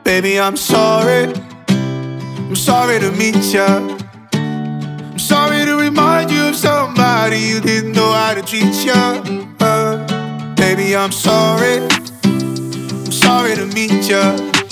Baby, I'm sorry. I'm sorry to meet ya. I'm sorry to remind you of somebody you didn't know how to treat ya. Baby, I'm sorry. I'm sorry to meet ya.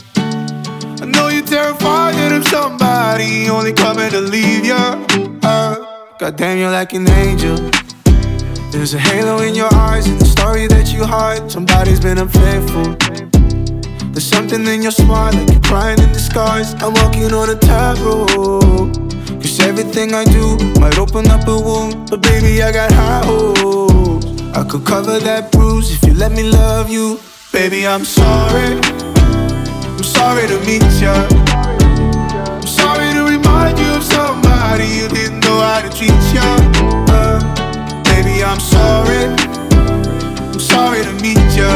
I know you're terrified that I'm somebody only coming to leave ya. Goddamn, you're like an angel. There's a halo in your eyes and the story that you hide. Somebody's been unfaithful. There's something in your smile, like you're crying in disguise. I'm walking on a tightrope, 'cause everything I do might open up a wound. But baby, I got high hopes. I could cover that bruise if you let me love you. Baby, I'm sorry. I'm sorry to meet ya. I'm sorry to remind you of somebody you didn't know how to treat ya. Baby, I'm sorry. I'm sorry to meet ya.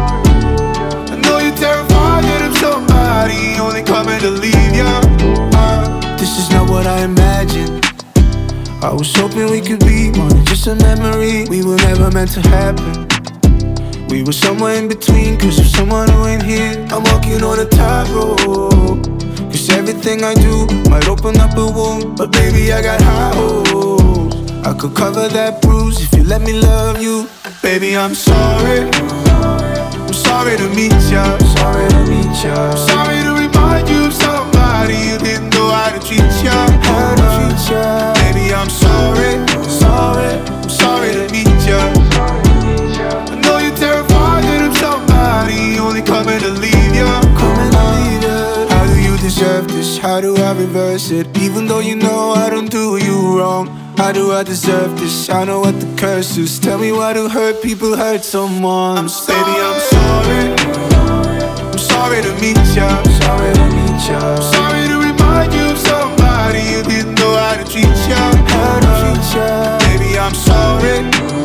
I know you're terrified that I'm somebody only coming to leave ya. This is not what I imagined. I was hoping we could be more than just a memory. We were never meant to happen. We were somewhere in between, 'cause of someone who ain't here. I'm walking on a tightrope, 'cause everything I do might open up a wound. But baby, I got high hopes. I could cover that bruise if you let me love you. Baby, I'm sorry. I'm sorry to meet ya. Sorry to meet ya. Sorry to remind you of somebody you didn't know how to treat ya. How to treat ya. Baby, I'm sorry. Sorry. I'm sorry to meet ya. I know you're terrified that I'm somebody only coming to leave ya. Coming to leave ya. How do you deserve this? How do I reverse it? Even though you know I don't do you wrong. How do I deserve this? I know what the curse is. Tell me why do hurt people hurt someone. Baby, I'm sorry. I'm sorry to meet ya. Sorry to meet ya. Sorry to remind you of somebody you didn't know how to treat ya. How to treat ya. Baby, I'm sorry.